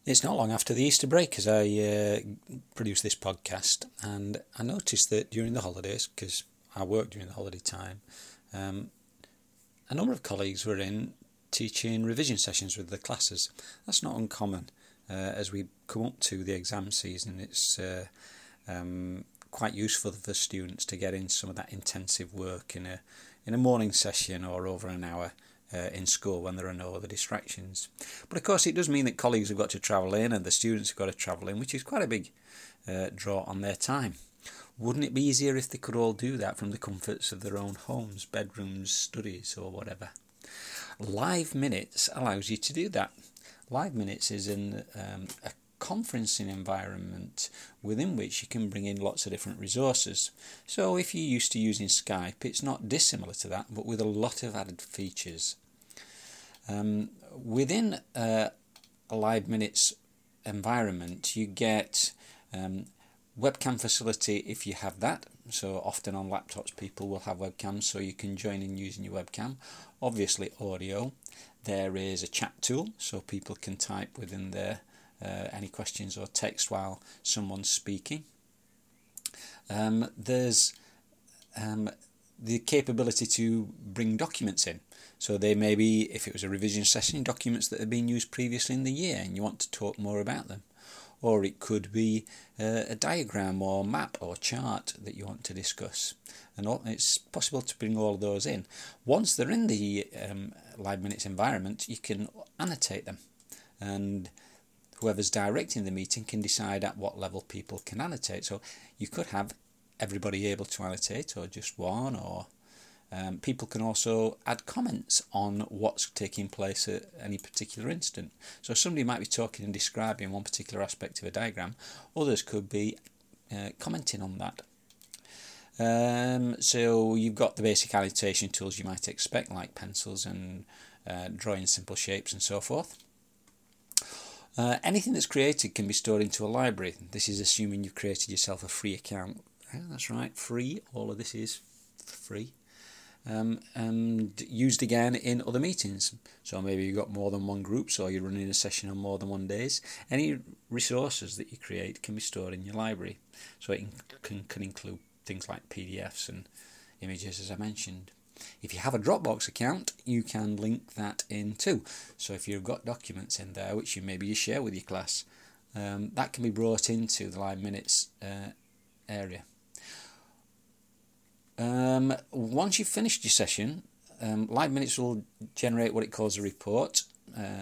It's not long after the Easter break as I produce this podcast, and I noticed that during the holidays, because I work during the holiday time, a number of colleagues were in teaching revision sessions with the classes. That's not uncommon. As we come up to the exam season, it's quite useful for students to get in some of that intensive work in a morning session or over an hour in school when there are no other distractions. But of course it does mean that colleagues have got to travel in and the students have got to travel in, which is quite a big draw on their time. Wouldn't it be easier if they could all do that from the comforts of their own homes, bedrooms, studies or whatever? Live Minutes allows you to do that. Live Minutes is a conferencing environment within which you can bring in lots of different resources. So if you're used to using Skype, it's not dissimilar to that, but with a lot of added features. Within a Live Minutes environment, you get webcam facility if you have that. So often on laptops people will have webcams, so you can join in using your webcam. Obviously audio. There is a chat tool, so people can type within there any questions or text while someone's speaking. There's the capability to bring documents in. So they may be, if it was a revision session, documents that have been used previously in the year and you want to talk more about them. Or it could be a diagram or map or chart that you want to discuss. And it's possible to bring all of those in. Once they're in the Live Minutes environment, you can annotate them. And whoever's directing the meeting can decide at what level people can annotate. So you could have everybody able to annotate, or just one, or people can also add comments on what's taking place at any particular instant. So somebody might be talking and describing one particular aspect of a diagram, others could be commenting on that. So you've got the basic annotation tools you might expect, like pencils and drawing simple shapes and so forth. Anything that's created can be stored into a library. This is assuming you've created yourself a free account. Yeah, that's right, free. All of this is free. And used again in other meetings. So maybe you've got more than one group, so you're running a session on more than one days. Any resources that you create can be stored in your library. So it can include things like PDFs and images, as I mentioned. If you have a Dropbox account, you can link that in too. So if you've got documents in there which you share with your class, that can be brought into the Live Minutes area. Once you've finished your session, Live Minutes will generate what it calls a report,